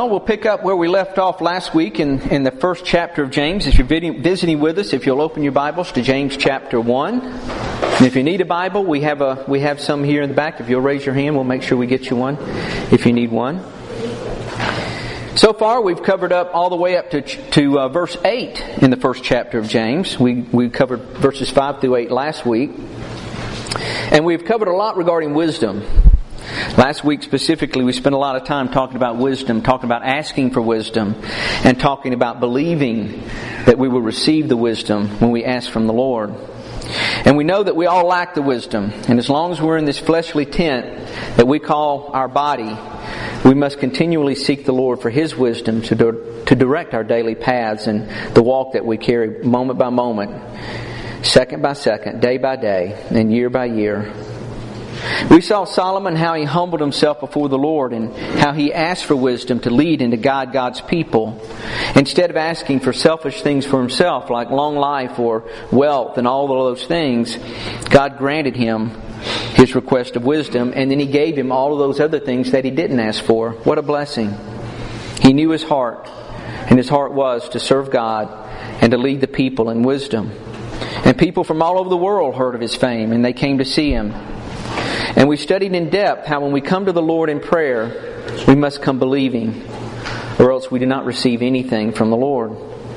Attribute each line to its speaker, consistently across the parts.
Speaker 1: Well, we'll pick up where we left off last week in the first chapter of James. If you're visiting with us, if you'll open your Bibles to James chapter 1. And if you need a Bible, we have some here in the back. If you'll raise your hand, we'll make sure we get you one if you need one. So far, we've covered up all the way up to verse 8 in the first chapter of James. We covered verses 5 through 8 last week. And we've covered a lot regarding wisdom. Last week specifically, we spent a lot of time talking about wisdom, talking about asking for wisdom, and talking about believing that we will receive the wisdom when we ask from the Lord. And we know that we all lack the wisdom. And as long as we're in this fleshly tent that we call our body, we must continually seek the Lord for His wisdom to direct our daily paths and the walk that we carry moment by moment, second by second, day by day, and year by year. We saw Solomon, how he humbled himself before the Lord and how he asked for wisdom to lead and to guide God's people. Instead of asking for selfish things for himself, like long life or wealth and all of those things, God granted him his request of wisdom, and then He gave him all of those other things that he didn't ask for. What a blessing. He knew his heart, and his heart was to serve God and to lead the people in wisdom. And people from all over the world heard of his fame, and they came to see him. And we studied in depth how when we come to the Lord in prayer, we must come believing, or else we do not receive anything from the Lord.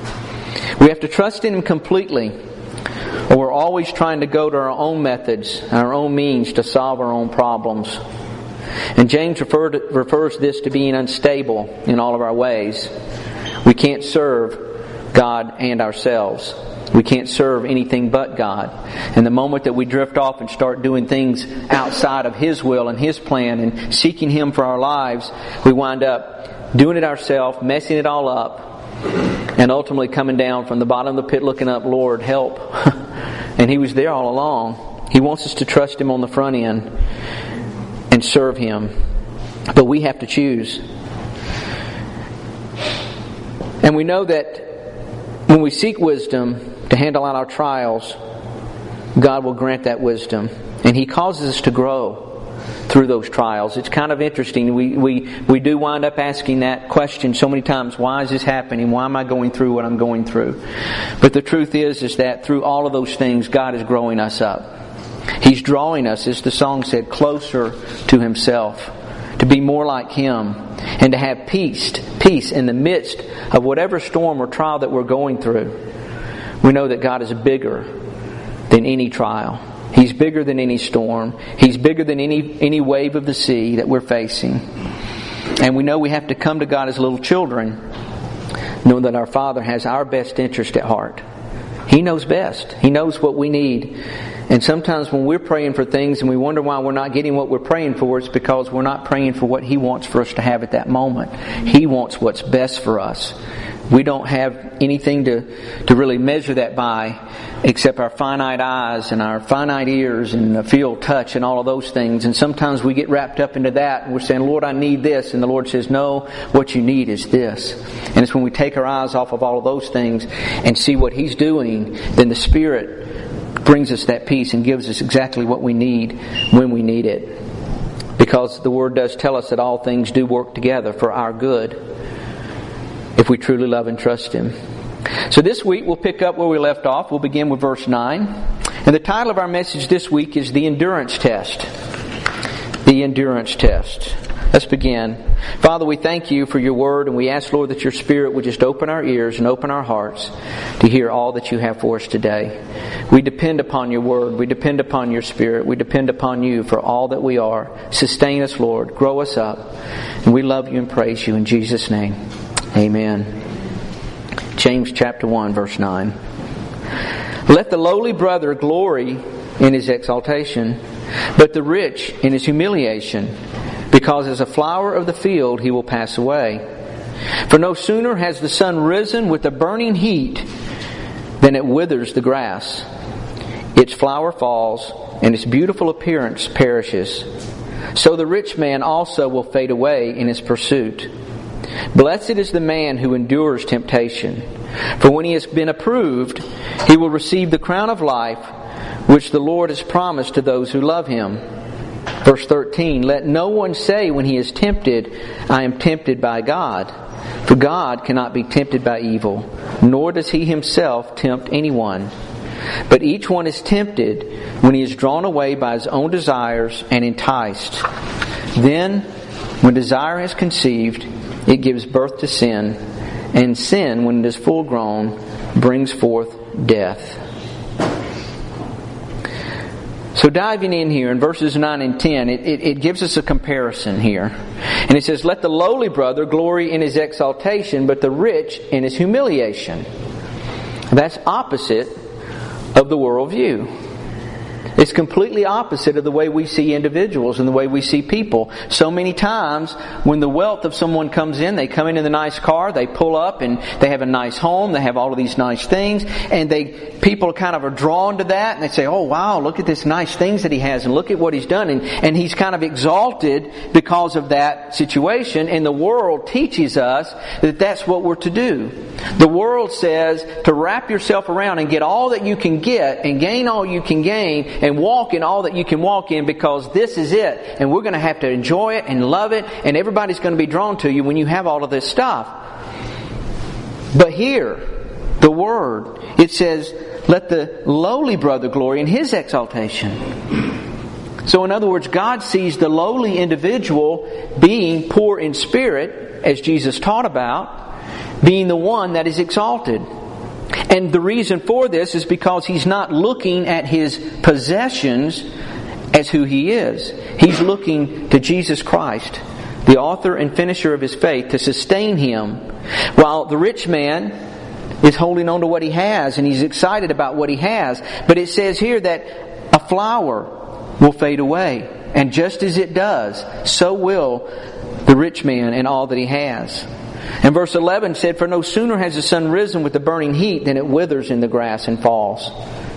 Speaker 1: We have to trust in Him completely, or we're always trying to go to our own methods, our own means to solve our own problems. And James refers this to being unstable in all of our ways. We can't serve God and ourselves. We can't serve anything but God. And the moment that we drift off and start doing things outside of His will and His plan and seeking Him for our lives, we wind up doing it ourselves, messing it all up, and ultimately coming down from the bottom of the pit looking up, Lord, help. And He was there all along. He wants us to trust Him on the front end and serve Him. But we have to choose. And we know that when we seek wisdom to handle out our trials, God will grant that wisdom. And He causes us to grow through those trials. It's kind of interesting. We do wind up asking that question so many times. Why is this happening? Why am I going through what I'm going through? But the truth is that through all of those things, God is growing us up. He's drawing us, as the song said, closer to Himself, to be more like Him, and to have peace in the midst of whatever storm or trial that we're going through. We know that God is bigger than any trial. He's bigger than any storm. He's bigger than any wave of the sea that we're facing. And we know we have to come to God as little children, knowing that our Father has our best interest at heart. He knows best. He knows what we need. And sometimes when we're praying for things and we wonder why we're not getting what we're praying for, it's because we're not praying for what He wants for us to have at that moment. He wants what's best for us. We don't have anything to really measure that by except our finite eyes and our finite ears and the feel, touch and all of those things. And sometimes we get wrapped up into that and we're saying, Lord, I need this. And the Lord says, no, what you need is this. And it's when we take our eyes off of all of those things and see what He's doing, then the Spirit brings us that peace and gives us exactly what we need when we need it. Because the Word does tell us that all things do work together for our good if we truly love and trust Him. So this week we'll pick up where we left off. We'll begin with verse 9. And the title of our message this week is The Endurance Test. The Endurance Test. Let's begin. Father, we thank You for Your Word, and we ask, Lord, that Your Spirit would just open our ears and open our hearts to hear all that You have for us today. We depend upon Your Word. We depend upon Your Spirit. We depend upon You for all that we are. Sustain us, Lord. Grow us up. And we love You and praise You in Jesus' name. Amen. James chapter 1, verse 9. Let the lowly brother glory in his exaltation, but the rich in his humiliation, because as a flower of the field he will pass away. For no sooner has the sun risen with a burning heat than it withers the grass. Its flower falls, and its beautiful appearance perishes. So the rich man also will fade away in his pursuit. Blessed is the man who endures temptation, for when he has been approved, he will receive the crown of life which the Lord has promised to those who love Him. Verse 13, let no one say when he is tempted, I am tempted by God. For God cannot be tempted by evil, nor does He Himself tempt anyone. But each one is tempted when he is drawn away by his own desires and enticed. Then, when desire has conceived, it gives birth to sin, and sin, when it is full grown, brings forth death. So diving in here in verses 9 and 10, it gives us a comparison here. And it says, "Let the lowly brother glory in his exaltation, but the rich in his humiliation." That's opposite of the worldview. It's completely opposite of the way we see individuals and the way we see people. So many times when the wealth of someone comes in, they come in a nice car, they pull up and they have a nice home, they have all of these nice things, and people kind of are drawn to that, and they say, "Oh wow, look at this nice things that he has, and look at what he's done," and he's kind of exalted because of that situation. And the world teaches us that that's what we're to do. The world says to wrap yourself around and get all that you can get and gain all you can gain and walk in all that you can walk in, because this is it. And we're going to have to enjoy it and love it, and everybody's going to be drawn to you when you have all of this stuff. But here, the Word, it says, "Let the lowly brother glory in his exaltation." So in other words, God sees the lowly individual being poor in spirit, as Jesus taught about, being the one that is exalted. And the reason for this is because He's not looking at his possessions as who he is. He's looking to Jesus Christ, the author and finisher of his faith, to sustain him. While the rich man is holding on to what he has and he's excited about what he has. But it says here that a flower will fade away. And just as it does, so will the rich man and all that he has. And verse 11 said, "For no sooner has the sun risen with the burning heat than it withers in the grass and falls."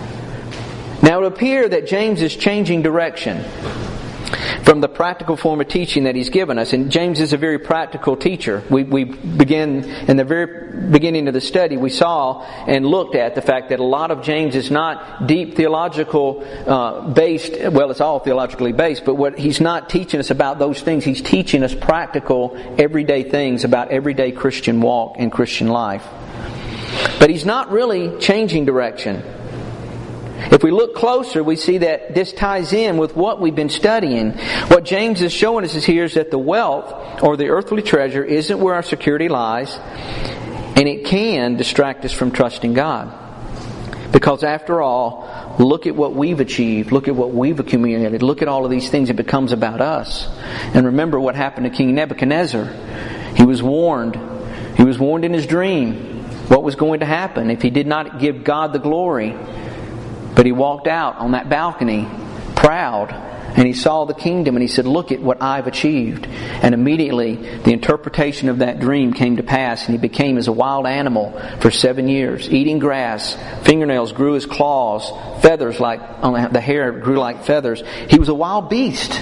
Speaker 1: Now it would appear that James is changing direction from the practical form of teaching that he's given us. And James is a very practical teacher. We begin in the very beginning of the study, we saw and looked at the fact that a lot of James is not deep theological based. Well, it's all theologically based, but what he's not teaching us about those things. He's teaching us practical, everyday things about everyday Christian walk and Christian life. But he's not really changing direction. If we look closer, we see that this ties in with what we've been studying. What James is showing us here is that the wealth or the earthly treasure isn't where our security lies, and it can distract us from trusting God. Because after all, look at what we've achieved, look at what we've accumulated, look at all of these things. It becomes about us. And remember what happened to King Nebuchadnezzar. He was warned. He was warned in his dream what was going to happen if he did not give God the glory. But he walked out on that balcony, proud, and he saw the kingdom and he said, "Look at what I've achieved." And immediately the interpretation of that dream came to pass, and he became as a wild animal for 7 years, eating grass. Fingernails grew as claws, feathers like on the hair grew like feathers. He was a wild beast.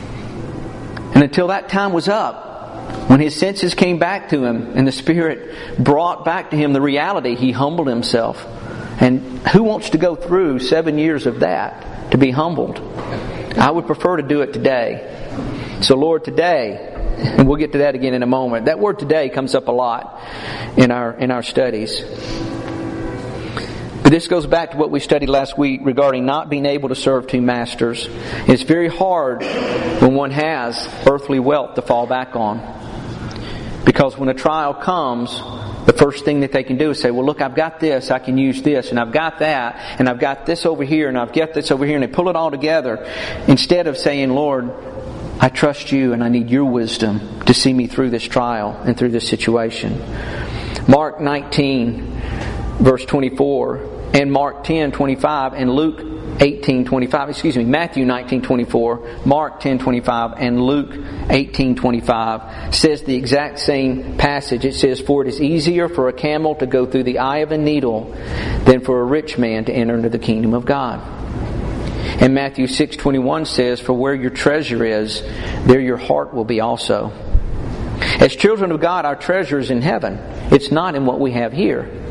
Speaker 1: And until that time was up, when his senses came back to him and the Spirit brought back to him the reality, he humbled himself. And who wants to go through 7 years of that, to be humbled? I would prefer to do it today. So Lord, today, and we'll get to that again in a moment. That word "today" comes up a lot in our studies. But this goes back to what we studied last week regarding not being able to serve two masters. It's very hard when one has earthly wealth to fall back on. Because when a trial comes, the first thing that they can do is say, "Well, look, I've got this, I can use this, and I've got that, and I've got this over here, and I've got this over here," and they pull it all together, instead of saying, "Lord, I trust you and I need your wisdom to see me through this trial and through this situation." Mark 19, verse 24, and Mark 10:25, and Luke 18:25, Matthew 19:24, Mark 10:25, and Luke 18:25 says the exact same passage. It says, "For it is easier for a camel to go through the eye of a needle than for a rich man to enter into the kingdom of God." And Matthew 6:21 says, "For where your treasure is, there your heart will be also." As children of God, our treasure is in heaven. It's not in what we have here.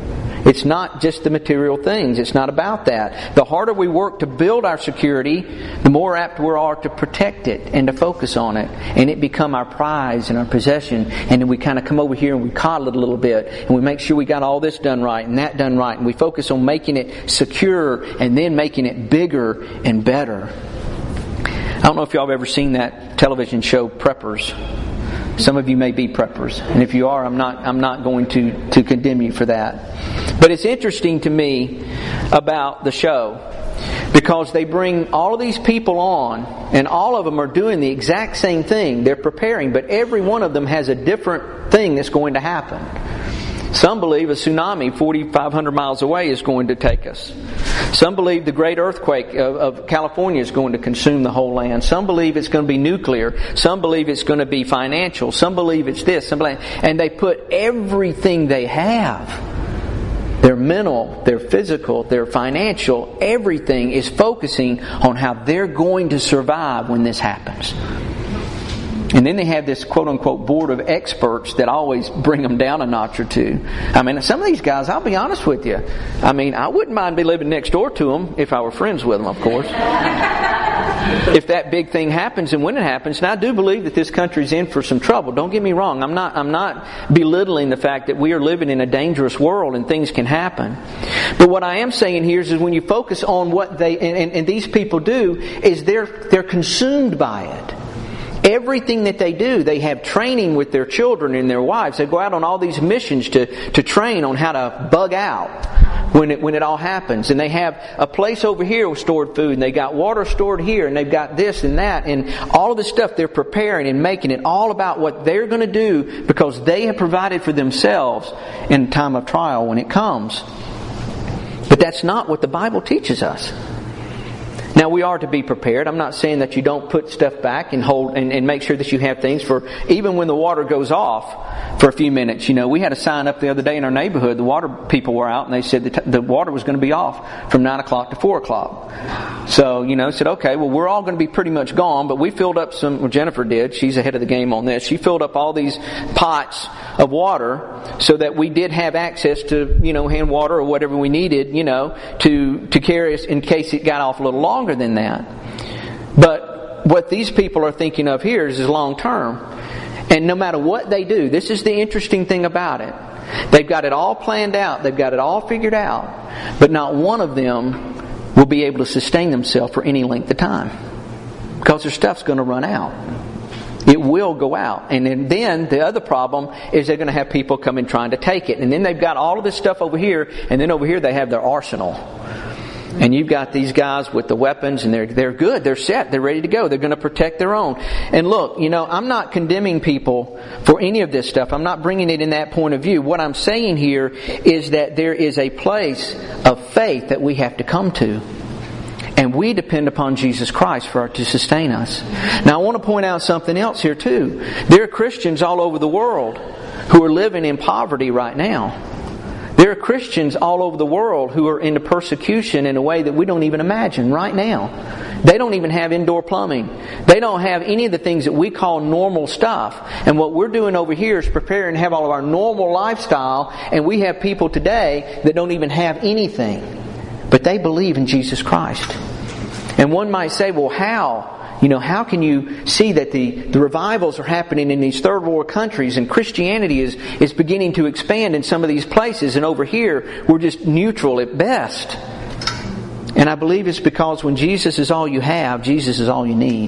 Speaker 1: It's not just the material things. It's not about that. The harder we work to build our security, the more apt we are to protect it and to focus on it. And it become our prize and our possession. And then we kind of come over here and we coddle it a little bit. And we make sure we got all this done right and that done right. And we focus on making it secure and then making it bigger and better. I don't know if y'all have ever seen that television show Preppers. Some of you may be preppers, and if you are, I'm not going to condemn you for that. But it's interesting to me about the show because they bring all of these people on, and all of them are doing the exact same thing. They're preparing, but every one of them has a different thing that's going to happen. Some believe a tsunami 4,500 miles away is going to take us. Some believe the great earthquake of California is going to consume the whole land. Some believe it's going to be nuclear. Some believe it's going to be financial. Some believe it's this. And they put everything they have, their mental, their physical, their financial, everything is focusing on how they're going to survive when this happens. And then they have this quote-unquote board of experts that always bring them down a notch or two. I mean, some of these guys, I'll be honest with you. I mean, I wouldn't mind be living next door to them if I were friends with them, of course. If that big thing happens and when it happens, and I do believe that this country's in for some trouble. Don't get me wrong. I'm not belittling the fact that we are living in a dangerous world and things can happen. But what I am saying here is when you focus on what they and these people do, is they're consumed by it. Everything that they do, they have training with their children and their wives. They go out on all these missions to train on how to bug out when it all happens. And they have a place over here with stored food, and they got water stored here, and they've got this and that, and all of this stuff they're preparing and making it all about what they're going to do because they have provided for themselves in time of trial when it comes. But that's not what the Bible teaches us. Now, we are to be prepared. I'm not saying that you don't put stuff back and hold and make sure that you have things for even when the water goes off for a few minutes. You know, we had a sign up the other day in our neighborhood. The water people were out and they said the water was going to be off from 9 o'clock to 4 o'clock. So, said, okay, well, we're all going to be pretty much gone, but we filled up Jennifer did. She's ahead of the game on this. She filled up all these pots of water so that we did have access to, hand water or whatever we needed, to carry us in case it got off a little longer than that. But what these people are thinking of here is long term. And no matter what they do, this is the interesting thing about it. They've got it all planned out. They've got it all figured out. But not one of them will be able to sustain themselves for any length of time. Because their stuff's going to run out. It will go out. And then the other problem is they're going to have people come in trying to take it. And then they've got all of this stuff over here. And then over here they have their arsenal. And you've got these guys with the weapons, and they're good, they're set, they're ready to go, they're going to protect their own. And look, I'm not condemning people for any of this stuff. I'm not bringing it in that point of view. What I'm saying here is that there is a place of faith that we have to come to. And we depend upon Jesus Christ to sustain us. Now I want to point out something else here too. There are Christians all over the world who are living in poverty right now. There are Christians all over the world who are into persecution in a way that we don't even imagine right now. They don't even have indoor plumbing. They don't have any of the things that we call normal stuff. And what we're doing over here is preparing to have all of our normal lifestyle, and we have people today that don't even have anything. But they believe in Jesus Christ. And one might say, well, how? How can you see that the revivals are happening in these third world countries and Christianity is beginning to expand in some of these places, and over here we're just neutral at best? And I believe it's because when Jesus is all you have, Jesus is all you need.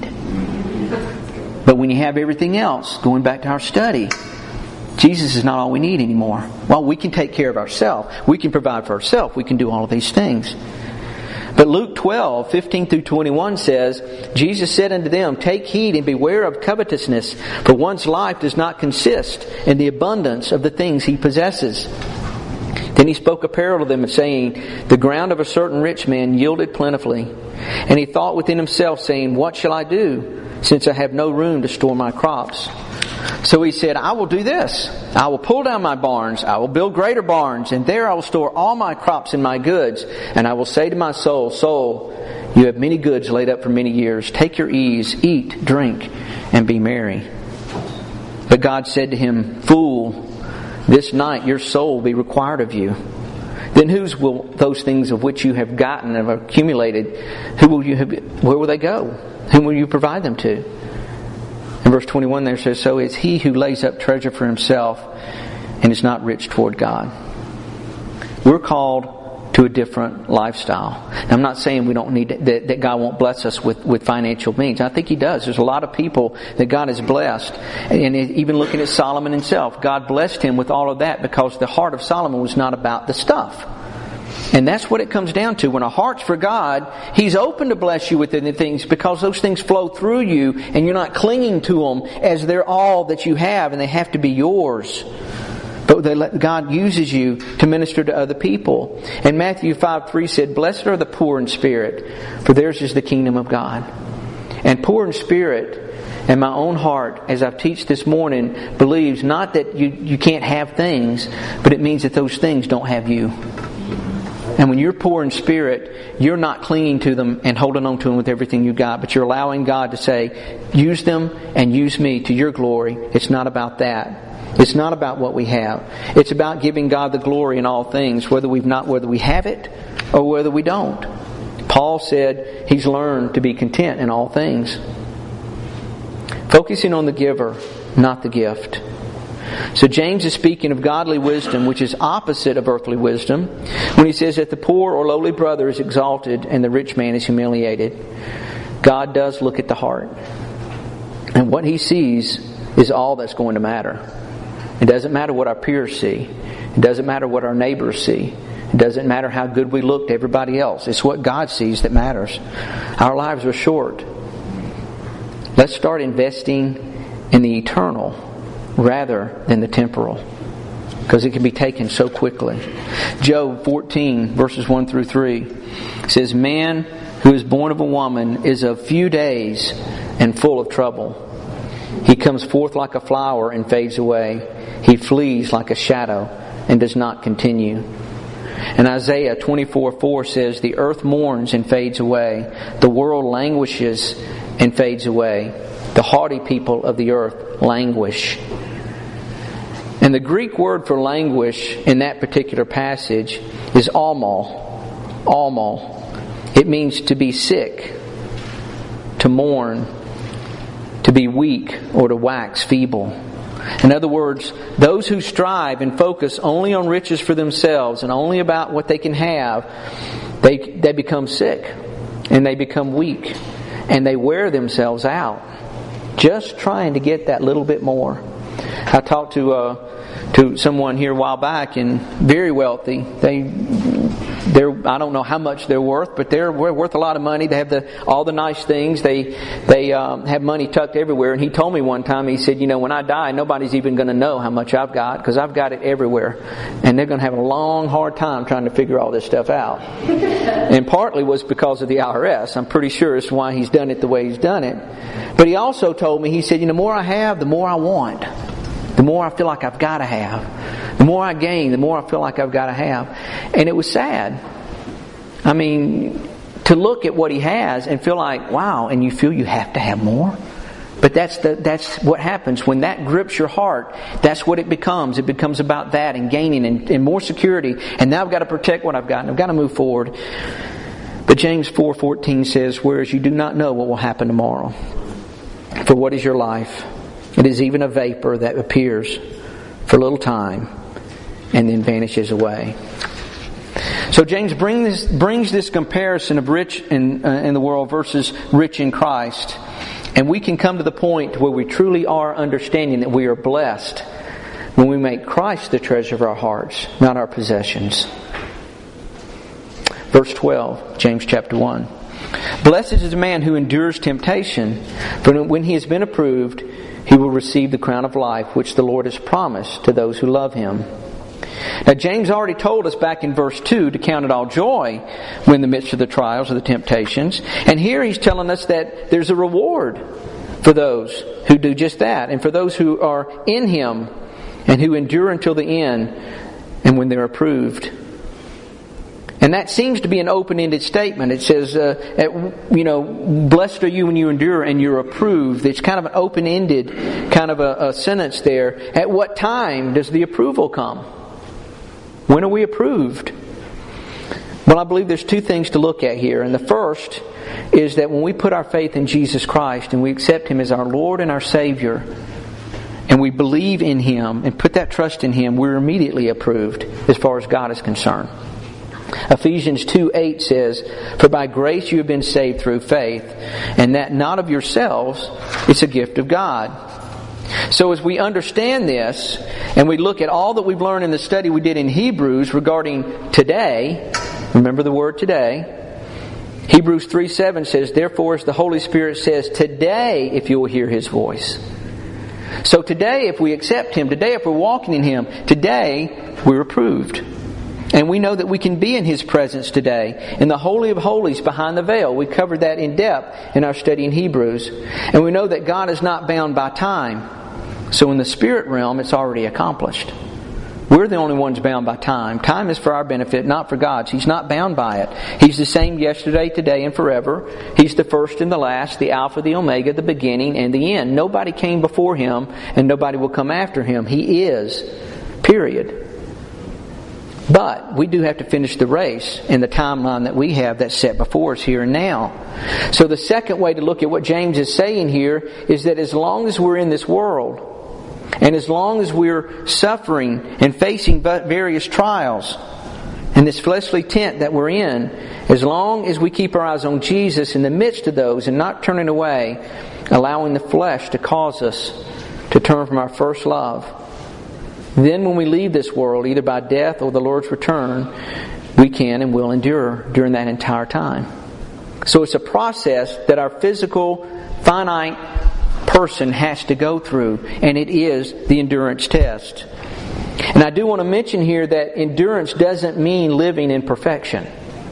Speaker 1: But when you have everything else, going back to our study, Jesus is not all we need anymore. Well, we can take care of ourselves. We can provide for ourselves. We can do all of these things. But Luke 12, 15 through 21 says, Jesus said unto them, take heed and beware of covetousness, for one's life does not consist in the abundance of the things he possesses. Then he spoke a parable to them, saying, the ground of a certain rich man yielded plentifully. And he thought within himself, saying, what shall I do, since I have no room to store my crops? So he said, I will do this. I will pull down my barns. I will build greater barns. And there I will store all my crops and my goods. And I will say to my soul, soul, you have many goods laid up for many years. Take your ease, eat, drink, and be merry. But God said to him, fool, this night your soul will be required of you. then whose will those things of which you have gotten and have accumulated, where will they go? Whom will you provide them to? In verse 21 there says, so is he who lays up treasure for himself and is not rich toward God. We're called to a different lifestyle. Now, I'm not saying we don't need that God won't bless us with financial means. I think He does. There's a lot of people that God has blessed. And even looking at Solomon himself, God blessed him with all of that because the heart of Solomon was not about the stuff. And that's what it comes down to. When a heart's for God, He's open to bless you with the things because those things flow through you and you're not clinging to them as they're all that you have and they have to be yours. But God uses you to minister to other people. And Matthew 5:3 said, blessed are the poor in spirit, for theirs is the kingdom of God. And poor in spirit, and my own heart, as I've teach this morning, believes not that you can't have things, but it means that those things don't have you. And when you're poor in spirit, you're not clinging to them and holding on to them with everything you got, but you're allowing God to say, use them and use me to your glory. It's not about that. It's not about what we have. It's about giving God the glory in all things, whether we have it or whether we don't. Paul said he's learned to be content in all things. Focusing on the giver, not the gift. So James is speaking of godly wisdom, which is opposite of earthly wisdom, when he says that the poor or lowly brother is exalted and the rich man is humiliated. God does look at the heart. And what He sees is all that's going to matter. It doesn't matter what our peers see. It doesn't matter what our neighbors see. It doesn't matter how good we look to everybody else. It's what God sees that matters. Our lives are short. Let's start investing in the eternal rather than the temporal, because it can be taken so quickly. Job 14 verses 1 through 3 says, man who is born of a woman is of few days and full of trouble. He comes forth like a flower and fades away. He flees like a shadow and does not continue. And Isaiah 24:4 says, the earth mourns and fades away. The world languishes and fades away. The haughty people of the earth languish. And the Greek word for languish in that particular passage is almal. Almal. It means to be sick, to mourn, to be weak, or to wax feeble. In other words, those who strive and focus only on riches for themselves and only about what they can have, they become sick and they become weak and they wear themselves out just trying to get that little bit more. I talked to someone here a while back, and very wealthy. They're I don't know how much they're worth, but they're worth a lot of money. They have all the nice things. They have money tucked everywhere. And he told me one time, he said, when I die, nobody's even going to know how much I've got because I've got it everywhere. And they're going to have a long, hard time trying to figure all this stuff out. And partly was because of the IRS. I'm pretty sure it's why he's done it the way he's done it. But he also told me, he said, the more I have, the more I want. The more I feel like I've got to have. The more I gain, the more I feel like I've got to have. And it was sad. I mean, to look at what he has and feel like, wow, and you feel you have to have more. But that's what happens. When that grips your heart, that's what it becomes. It becomes about that and gaining and more security. And now I've got to protect what I've got and I've got to move forward. But James 4:14 says, whereas you do not know what will happen tomorrow. For what is your life? It is even a vapor that appears for a little time and then vanishes away. So James brings this comparison of rich in the world versus rich in Christ. And we can come to the point where we truly are understanding that we are blessed when we make Christ the treasure of our hearts, not our possessions. Verse 12, James chapter 1. Blessed is the man who endures temptation, for when he has been approved, he will receive the crown of life which the Lord has promised to those who love Him. Now James already told us back in verse 2 to count it all joy when in the midst of the trials or the temptations. And here he's telling us that there's a reward for those who do just that. And for those who are in Him and who endure until the end and when they're approved. And that seems to be an open-ended statement. It says, blessed are you when you endure and you're approved. It's kind of an open-ended kind of a sentence there. At what time does the approval come? When are we approved? Well, I believe there's two things to look at here. And the first is that when we put our faith in Jesus Christ and we accept Him as our Lord and our Savior, and we believe in Him and put that trust in Him, we're immediately approved as far as God is concerned. Ephesians 2:8 says, "For by grace you have been saved through faith, and that not of yourselves, it's a gift of God." So as we understand this, and we look at all that we've learned in the study we did in Hebrews regarding today, remember the word today, Hebrews 3:7 says, "Therefore, as the Holy Spirit says, today if you will hear His voice." So today, if we accept Him, today if we're walking in Him, today we're approved. And we know that we can be in His presence today, in the Holy of Holies behind the veil. We covered that in depth in our study in Hebrews. And we know that God is not bound by time. So in the spirit realm, it's already accomplished. We're the only ones bound by time. Time is for our benefit, not for God's. He's not bound by it. He's the same yesterday, today, and forever. He's the first and the last, the Alpha, the Omega, the beginning, and the end. Nobody came before Him, and nobody will come after Him. He is. Period. But we do have to finish the race in the timeline that we have that's set before us here and now. So the second way to look at what James is saying here is that as long as we're in this world, and as long as we're suffering and facing various trials in this fleshly tent that we're in, as long as we keep our eyes on Jesus in the midst of those and not turning away, allowing the flesh to cause us to turn from our first love, then when we leave this world, either by death or the Lord's return, we can and will endure during that entire time. So it's a process that our physical, finite person has to go through, and it is the endurance test. And I do want to mention here that endurance doesn't mean living in perfection.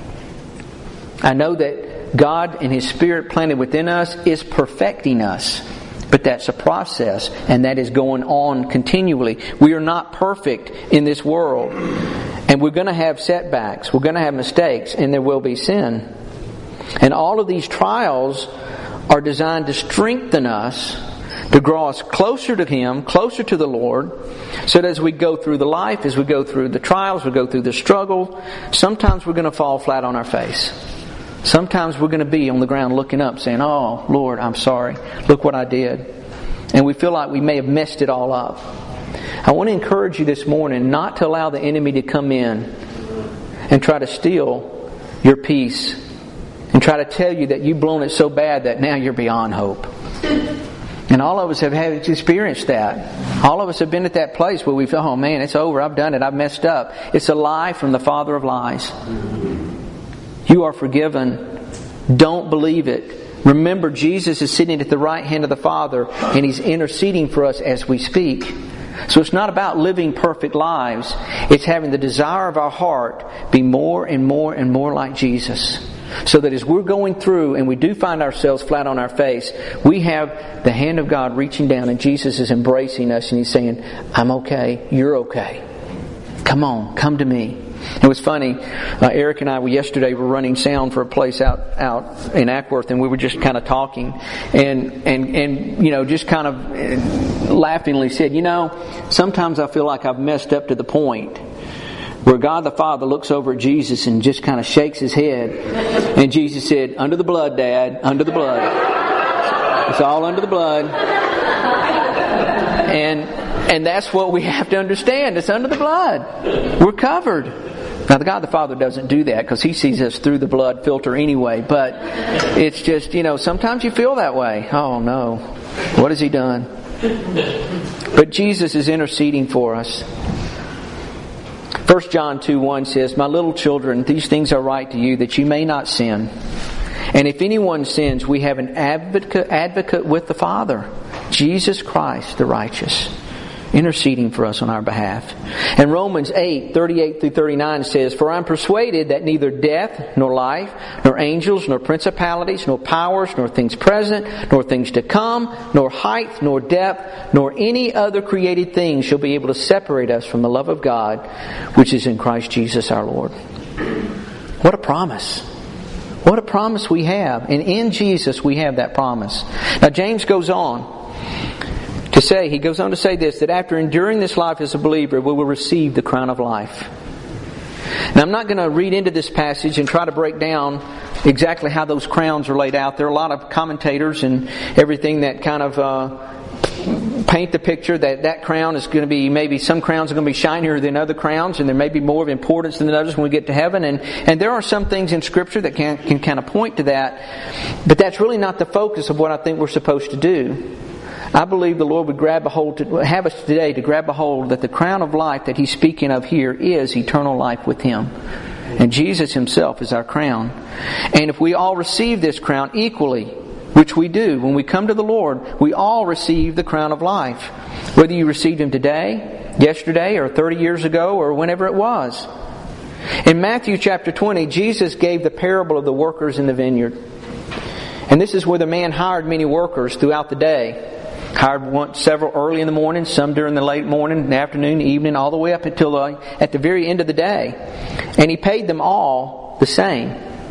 Speaker 1: I know that God and His Spirit planted within us is perfecting us. But that's a process, and that is going on continually. We are not perfect in this world. And we're going to have setbacks. We're going to have mistakes, and there will be sin. And all of these trials are designed to strengthen us, to draw us closer to Him, closer to the Lord, so that as we go through the life, as we go through the trials, we go through the struggle, sometimes we're going to fall flat on our face. Sometimes we're going to be on the ground looking up saying, "Oh, Lord, I'm sorry. Look what I did." And we feel like we may have messed it all up. I want to encourage you this morning not to allow the enemy to come in and try to steal your peace and try to tell you that you've blown it so bad that now you're beyond hope. And all of us have had experienced that. All of us have been at that place where we feel, "Oh man, it's over. I've done it. I've messed up." It's a lie from the father of lies. You are forgiven. Don't believe it. Remember, Jesus is sitting at the right hand of the Father, and He's interceding for us as we speak. So it's not about living perfect lives. It's having the desire of our heart be more and more and more like Jesus. So that as we're going through and we do find ourselves flat on our face, we have the hand of God reaching down, and Jesus is embracing us, and He's saying, "I'm okay. You're okay. Come on. Come to me." It was funny, Eric and I yesterday were running sound for a place out in Ackworth, and we were just kind of talking and just kind of laughingly said, sometimes I feel like I've messed up to the point where God the Father looks over at Jesus and just kind of shakes His head, and Jesus said, "Under the blood, Dad, under the blood. It's all under the blood." And that's what we have to understand. It's under the blood. We're covered. Now, the God the Father doesn't do that because He sees us through the blood filter anyway. But it's just, sometimes you feel that way. Oh, no. What has He done? But Jesus is interceding for us. 1 John 2:1 says, "My little children, these things I write to you that you may not sin. And if anyone sins, we have an advocate with the Father, Jesus Christ the righteous, interceding for us on our behalf." And Romans 8:38-39 says, "For I'm persuaded that neither death, nor life, nor angels, nor principalities, nor powers, nor things present, nor things to come, nor height, nor depth, nor any other created thing shall be able to separate us from the love of God, which is in Christ Jesus our Lord." What a promise. What a promise we have. And in Jesus we have that promise. Now James goes on to say this, that after enduring this life as a believer, we will receive the crown of life. Now, I'm not going to read into this passage and try to break down exactly how those crowns are laid out. There are a lot of commentators and everything that kind of paint the picture that crown is going to be, maybe some crowns are going to be shinier than other crowns, and there may be more of importance than others when we get to heaven. And there are some things in Scripture that can kind of point to that, but that's really not the focus of what I think we're supposed to do. I believe the Lord would have us today to grab a hold that the crown of life that He's speaking of here is eternal life with Him. And Jesus Himself is our crown. And if we all receive this crown equally, which we do, when we come to the Lord, we all receive the crown of life. Whether you received Him today, yesterday, or 30 years ago, or whenever it was. In Matthew chapter 20, Jesus gave the parable of the workers in the vineyard. And this is where the man hired many workers throughout the day. Hired several early in the morning, some during the late morning, the afternoon, the evening, all the way up until at the very end of the day. And He paid them all the same.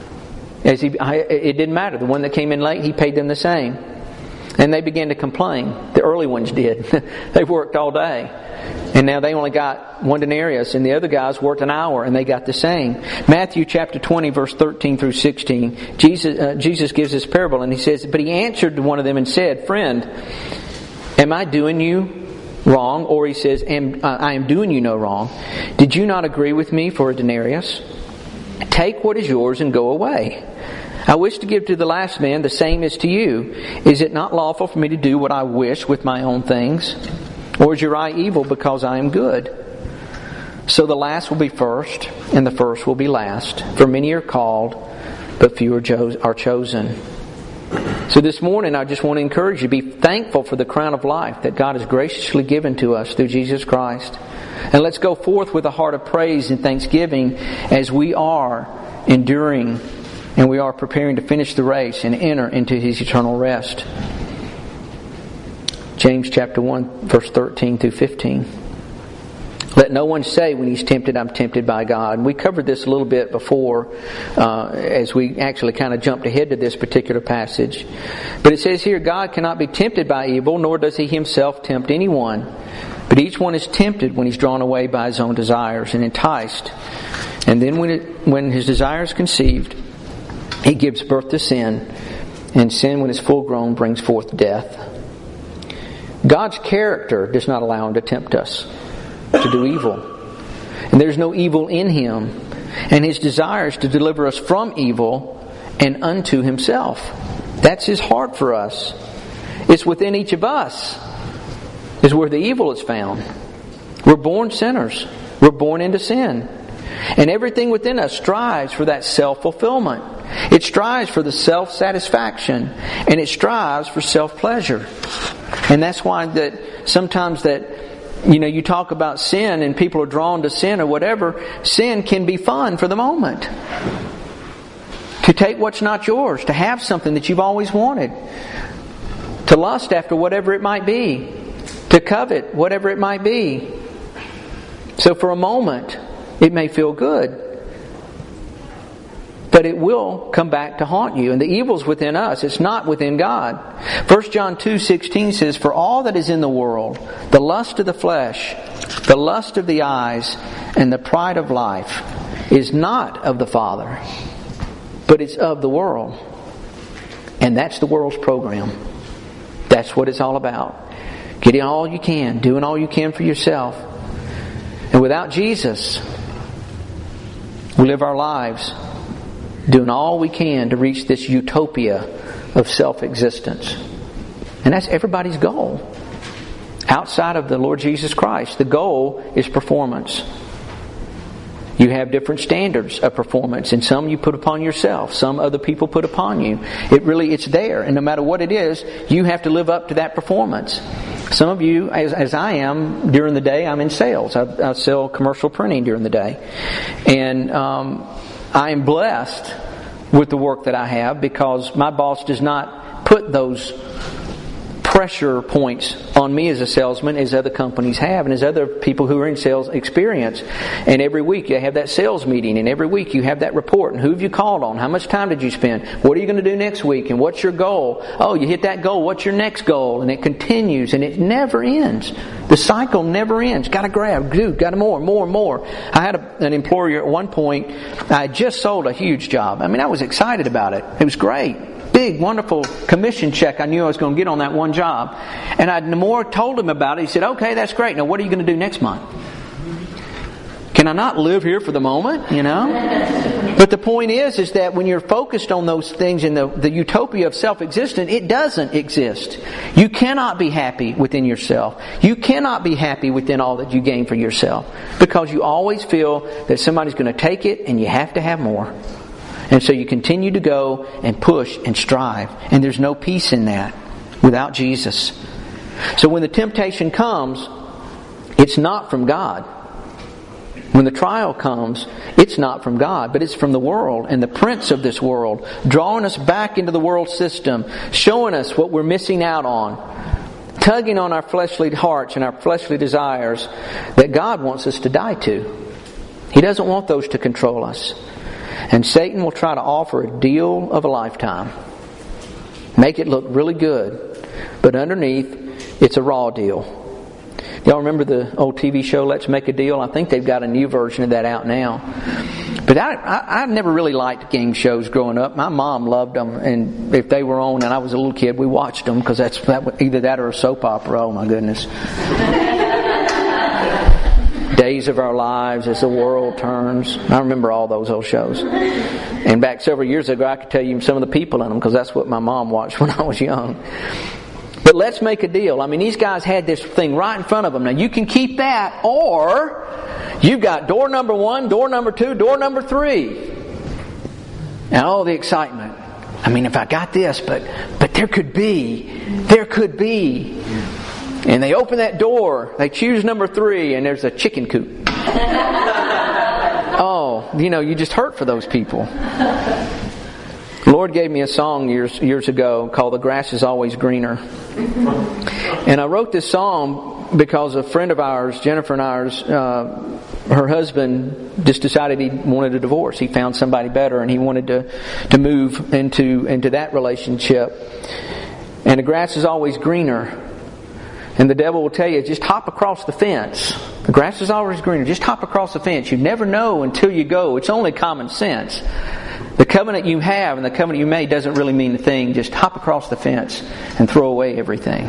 Speaker 1: It didn't matter. The one that came in late, He paid them the same. And they began to complain. The early ones did. They worked all day. And now they only got 1 denarius, and the other guys worked an hour, and they got the same. Matthew chapter 20, verse 13 through 16, Jesus gives this parable, and He says, "But He answered to one of them and said, 'Friend, am I doing you wrong?' Or He says, 'I am doing you no wrong. Did you not agree with me for a denarius? Take what is yours and go away. I wish to give to the last man the same as to you. Is it not lawful for me to do what I wish with my own things? Or is your eye evil because I am good? So the last will be first, and the first will be last. For many are called, but few are chosen.'" So this morning I just want to encourage you to be thankful for the crown of life that God has graciously given to us through Jesus Christ. And let's go forth with a heart of praise and thanksgiving as we are enduring and we are preparing to finish the race and enter into His eternal rest. James chapter 1, verse 13 through 15. "Let no one say when he's tempted, I'm tempted by God." And we covered this a little bit before as we actually kind of jumped ahead to this particular passage. But it says here, "God cannot be tempted by evil, nor does He Himself tempt anyone. But each one is tempted when he's drawn away by his own desires and enticed. And then when his desire is conceived, it gives birth to sin. And sin, when it's full grown, brings forth death." God's character does not allow Him to tempt us to do evil. And there's no evil in Him. And His desire is to deliver us from evil and unto Himself. That's His heart for us. It's within each of us is where the evil is found. We're born sinners. We're born into sin. And everything within us strives for that self-fulfillment. It strives for the self-satisfaction. And it strives for self-pleasure. And that's why that sometimes that, you talk about sin and people are drawn to sin or whatever. Sin can be fun for the moment. To take what's not yours. To have something that you've always wanted. To lust after whatever it might be. To covet whatever it might be. So for a moment, it may feel good. But it will come back to haunt you. And the evil's within us. It's not within God. 1 John 2:16 says, "For all that is in the world, the lust of the flesh, the lust of the eyes, and the pride of life, is not of the Father, but it's of the world." And that's the world's program. That's what it's all about. Getting all you can, doing all you can for yourself. And without Jesus, we live our lives doing all we can to reach this utopia of self-existence. And that's everybody's goal. Outside of the Lord Jesus Christ, the goal is performance. You have different standards of performance, and some you put upon yourself, some other people put upon you. It's there, and no matter what it is, you have to live up to that performance. Some of you, as I am during the day, I'm in sales. I sell commercial printing during the day. And I am blessed with the work that I have because my boss does not put those pressure points on me as a salesman as other companies have and as other people who are in sales experience. And every week you have that sales meeting, and every week you have that report. And who have you called on? How much time did you spend? What are you going to do next week? And what's your goal? Oh, you hit that goal. What's your next goal? And it continues, and it never ends. The cycle never ends. Got to grab, dude, got to more. I had an employer at one point. I had just sold a huge job. I mean, I was excited about it. It was great. Big, wonderful commission check I knew I was going to get on that one job. And the more I told him about it, he said, okay, that's great. Now what are you going to do next month? Can I not live here for the moment, you know? But the point is that when you're focused on those things in the utopia of self-existence, it doesn't exist. You cannot be happy within yourself. You cannot be happy within all that you gain for yourself. Because you always feel that somebody's going to take it and you have to have more. And so you continue to go and push and strive. And there's no peace in that without Jesus. So when the temptation comes, it's not from God. When the trial comes, it's not from God, but it's from the world and the prince of this world, drawing us back into the world system, showing us what we're missing out on, tugging on our fleshly hearts and our fleshly desires that God wants us to die to. He doesn't want those to control us. And Satan will try to offer a deal of a lifetime. Make it look really good. But underneath, it's a raw deal. Y'all remember the old TV show, Let's Make a Deal? I think they've got a new version of that out now. But I never really liked game shows growing up. My mom loved them. And if they were on and I was a little kid, we watched them. Because either that or a soap opera. Oh my goodness. Days of Our Lives, As the World Turns. I remember all those old shows. And back several years ago, I could tell you some of the people in them because that's what my mom watched when I was young. But let's make a deal. I mean, these guys had this thing right in front of them. Now, you can keep that, or you've got door number 1, door number 2, door number 3. And all the excitement. I mean, if I got this, but there could be. And they open that door, they choose number 3, and there's a chicken coop. Oh, you just hurt for those people. The Lord gave me a song years ago called The Grass is Always Greener. And I wrote this song because a friend of ours, Jennifer and ours, her husband just decided he wanted a divorce. He found somebody better and he wanted to move into that relationship. And the grass is always greener. And the devil will tell you, just hop across the fence. The grass is always greener. Just hop across the fence. You never know until you go. It's only common sense. The covenant you have and the covenant you made doesn't really mean a thing. Just hop across the fence and throw away everything.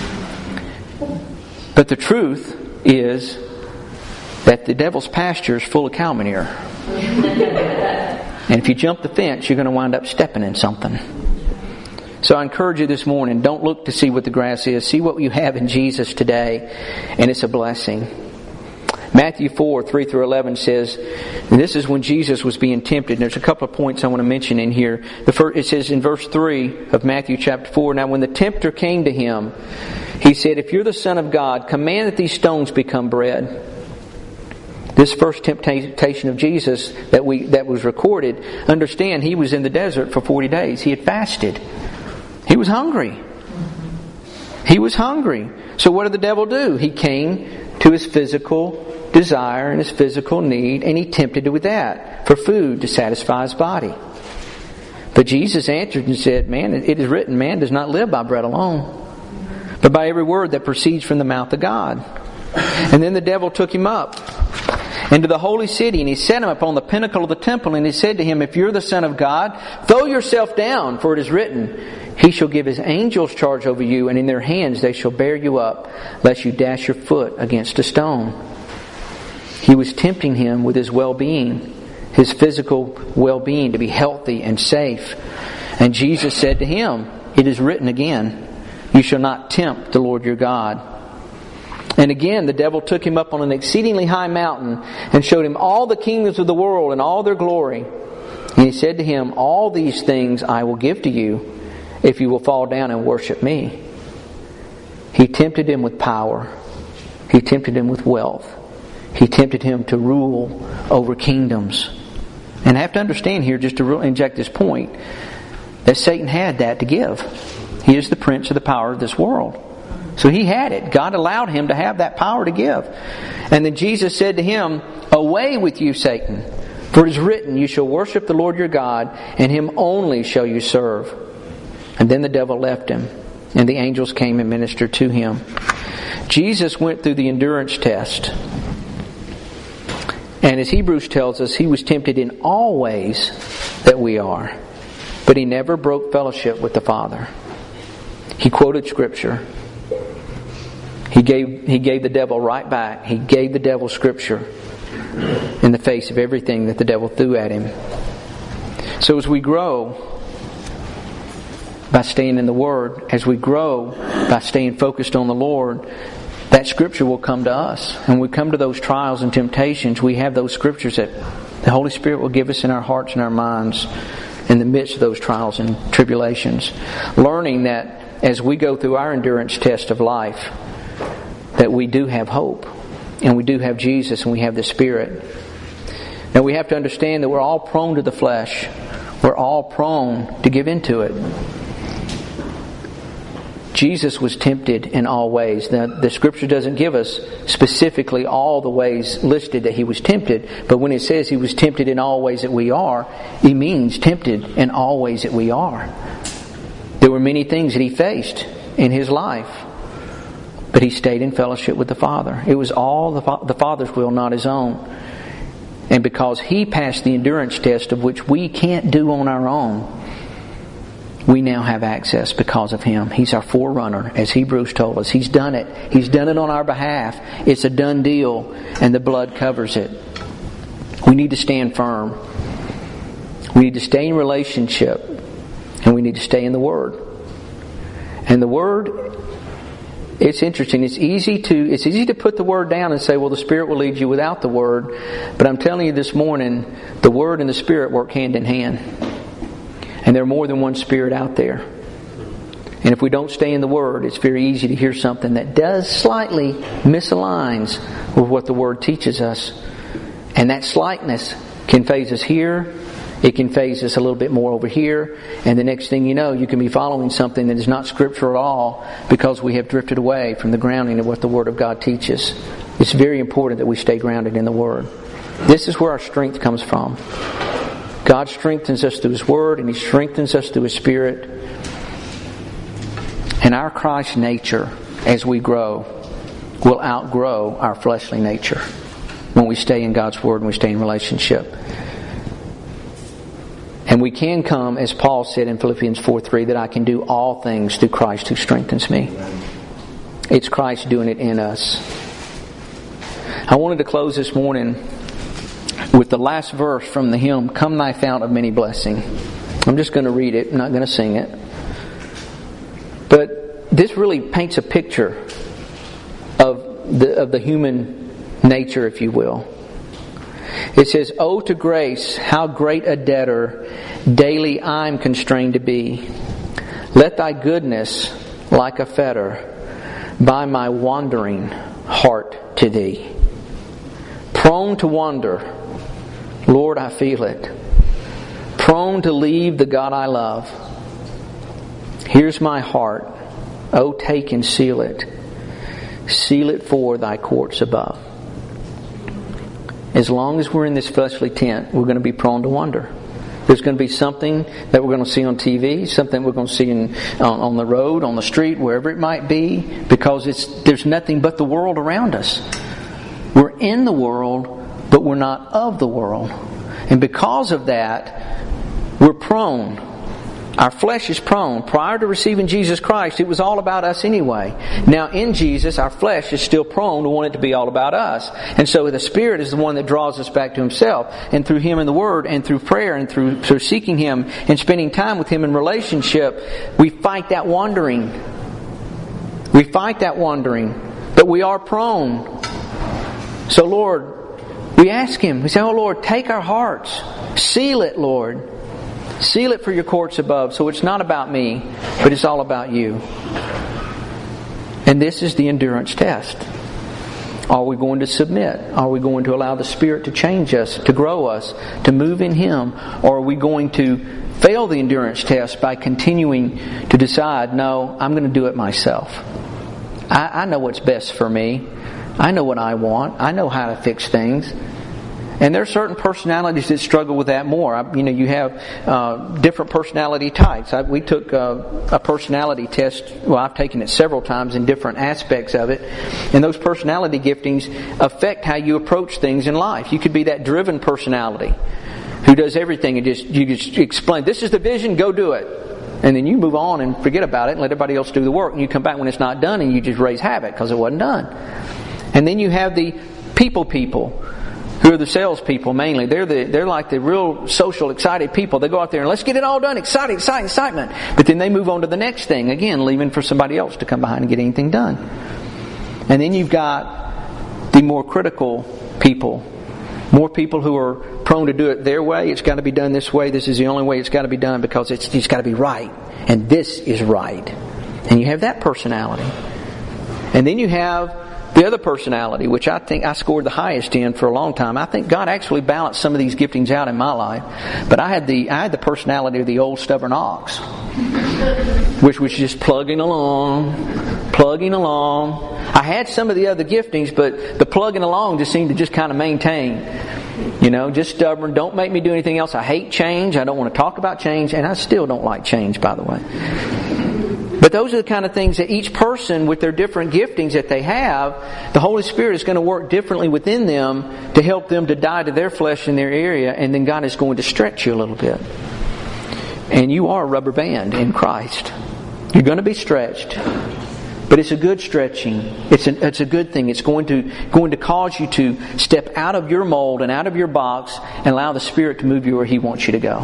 Speaker 1: But the truth is that the devil's pasture is full of cow manure. And if you jump the fence, you're going to wind up stepping in something. So I encourage you this morning, don't look to see what the grass is. See what you have in Jesus today, and it's a blessing. Matthew 4, 3 through 11 says, and this is when Jesus was being tempted. And there's a couple of points I want to mention in here. The first, it says in verse 3 of Matthew chapter 4, now when the tempter came to him, he said, if you're the Son of God, command that these stones become bread. This first temptation of Jesus that was recorded, understand he was in the desert for 40 days. He had fasted. He was hungry. He was hungry. So what did the devil do? He came to his physical desire and his physical need, and he tempted it with that for food to satisfy his body. But Jesus answered and said, man, it is written, man does not live by bread alone, but by every word that proceeds from the mouth of God. And then the devil took him up into the holy city, and he set him up on the pinnacle of the temple, and he said to him, if you're the Son of God, throw yourself down, for it is written, he shall give his angels charge over you, and in their hands they shall bear you up, lest you dash your foot against a stone. He was tempting him with his well-being, his physical well-being, to be healthy and safe. And Jesus said to him, it is written again, you shall not tempt the Lord your God. And again, the devil took him up on an exceedingly high mountain and showed him all the kingdoms of the world and all their glory. And he said to him, all these things I will give to you if you will fall down and worship me. He tempted him with power. He tempted him with wealth. He tempted him to rule over kingdoms. And I have to understand here, just to inject this point, that Satan had that to give. He is the prince of the power of this world. So he had it. God allowed him to have that power to give. And then Jesus said to him, "Away with you, Satan. For it is written, you shall worship the Lord your God, and Him only shall you serve." And then the devil left him, and the angels came and ministered to him. Jesus went through the endurance test. And as Hebrews tells us, He was tempted in all ways that we are. But He never broke fellowship with the Father. He quoted Scripture. He gave the devil right back. He gave the devil Scripture in the face of everything that the devil threw at him. So as we grow by staying in the Word, as we grow by staying focused on the Lord, that Scripture will come to us. And when we come to those trials and temptations, we have those Scriptures that the Holy Spirit will give us in our hearts and our minds in the midst of those trials and tribulations. Learning that as we go through our endurance test of life, that we do have hope. And we do have Jesus and we have the Spirit. Now we have to understand that we're all prone to the flesh. We're all prone to give into it. Jesus was tempted in all ways. Now, the Scripture doesn't give us specifically all the ways listed that He was tempted, but when it says He was tempted in all ways that we are, it means tempted in all ways that we are. There were many things that He faced in His life, but He stayed in fellowship with the Father. It was all the Father's will, not His own. And because He passed the endurance test of which we can't do on our own, we now have access because of Him. He's our forerunner, as Hebrews told us. He's done it. He's done it on our behalf. It's a done deal, and the blood covers it. We need to stand firm. We need to stay in relationship, and we need to stay in the Word. And the Word, it's interesting. It's easy to put the Word down and say, well, the Spirit will lead you without the Word. But I'm telling you this morning, the Word and the Spirit work hand in hand. And there are more than one Spirit out there. And if we don't stay in the Word, it's very easy to hear something that does slightly misaligns with what the Word teaches us. And that slightness can phase us here. It can phase us a little bit more over here. And the next thing you know, you can be following something that is not Scripture at all because we have drifted away from the grounding of what the Word of God teaches. It's very important that we stay grounded in the Word. This is where our strength comes from. God strengthens us through His Word, and He strengthens us through His Spirit. And our Christ nature, as we grow, will outgrow our fleshly nature when we stay in God's Word and we stay in relationship. And we can come, as Paul said in Philippians 4:3, that I can do all things through Christ who strengthens me. It's Christ doing it in us. I wanted to close this morning with the last verse from the hymn, Come Thy Fount of Many Blessing. I'm just going to read it. I'm not going to sing it. But this really paints a picture of the human nature, if you will. It says, "Oh, to grace, how great a debtor daily I'm constrained to be. Let Thy goodness, like a fetter, bind my wandering heart to Thee. Prone to wander, Lord, I feel it. Prone to leave the God I love. Here's my heart. Oh, take and seal it. Seal it for Thy courts above." As long as we're in this fleshly tent, we're going to be prone to wander. There's going to be something that we're going to see on TV, something we're going to see on the road, on the street, wherever it might be, because there's nothing but the world around us. We're in the world, but we're not of the world. And because of that, we're prone. Our flesh is prone. Prior to receiving Jesus Christ, it was all about us anyway. Now in Jesus, our flesh is still prone to want it to be all about us. And so the Spirit is the one that draws us back to Himself. And through Him in the Word, and through prayer, and through seeking Him, and spending time with Him in relationship, we fight that wandering. We fight that wandering. But we are prone. So Lord, we ask Him, we say, oh Lord, take our hearts. Seal it, Lord. Seal it for Your courts above, so it's not about me, but it's all about You. And this is the endurance test. Are we going to submit? Are we going to allow the Spirit to change us, to grow us, to move in Him? Or are we going to fail the endurance test by continuing to decide, no, I'm going to do it myself. I know what's best for me. I know what I want. I know how to fix things. And there are certain personalities that struggle with that more. You have different personality types. We took a personality test. Well, I've taken it several times in different aspects of it. And those personality giftings affect how you approach things in life. You could be that driven personality who does everything and you just explain, this is the vision, go do it. And then you move on and forget about it and let everybody else do the work. And you come back when it's not done and you just raise havoc because it wasn't done. And then you have the people who are the salespeople mainly. They're like the real social, excited people. They go out there and let's get it all done. Excitement. But then they move on to the next thing. Again, leaving for somebody else to come behind and get anything done. And then you've got the more critical people. More people who are prone to do it their way. It's got to be done this way. This is the only way it's got to be done because it's got to be right. And this is right. And you have that personality. And then you have the other personality, which I think I scored the highest in for a long time. I think God actually balanced some of these giftings out in my life. But I had the personality of the old stubborn ox, which was just plugging along. I had some of the other giftings, but the plugging along just seemed to just kind of maintain. Just stubborn. Don't make me do anything else. I hate change. I don't want to talk about change. And I still don't like change, by the way. But those are the kind of things that each person with their different giftings that they have, the Holy Spirit is going to work differently within them to help them to die to their flesh in their area, and then God is going to stretch you a little bit. And you are a rubber band in Christ. You're going to be stretched. But it's a good stretching. It's a good thing. It's going to cause you to step out of your mold and out of your box and allow the Spirit to move you where He wants you to go.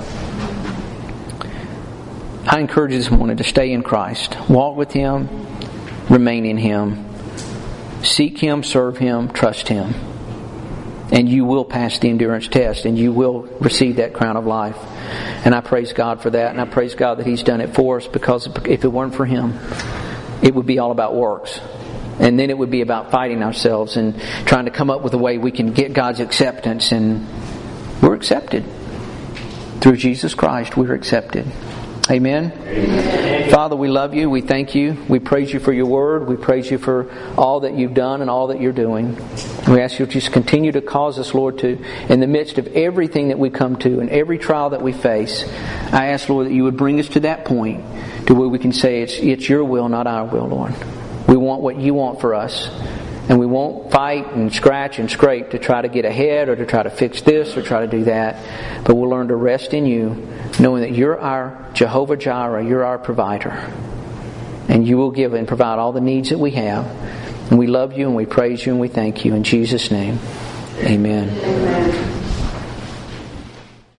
Speaker 1: I encourage you this morning to stay in Christ. Walk with Him. Remain in Him. Seek Him, serve Him, trust Him. And you will pass the endurance test and you will receive that crown of life. And I praise God for that. And I praise God that He's done it for us, because if it weren't for Him, it would be all about works. And then it would be about fighting ourselves and trying to come up with a way we can get God's acceptance. And we're accepted. Through Jesus Christ, we're accepted. Amen. Amen. Father, we love You. We thank You. We praise You for Your Word. We praise You for all that You've done and all that You're doing. We ask You to just continue to cause us, Lord, to, in the midst of everything that we come to and every trial that we face, I ask, Lord, that You would bring us to that point to where we can say it's Your will, not our will, Lord. We want what You want for us. And we won't fight and scratch and scrape to try to get ahead or to try to fix this or try to do that. But we'll learn to rest in You, knowing that You're our Jehovah Jireh. You're our provider. And You will give and provide all the needs that we have. And we love You and we praise You and we thank You. In Jesus' name, amen.